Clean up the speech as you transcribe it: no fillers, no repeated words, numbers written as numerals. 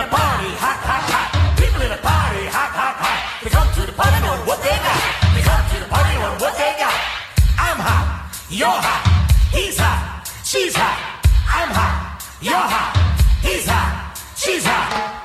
party, hot, hot, hot. People in the party, hot, hot, hot. They come to the party knowing what they got. They come to the party knowing what they got. I'm hot, you're hot, he's hot, she's hot. I'm hot, you're hot, he's hot, she's hot.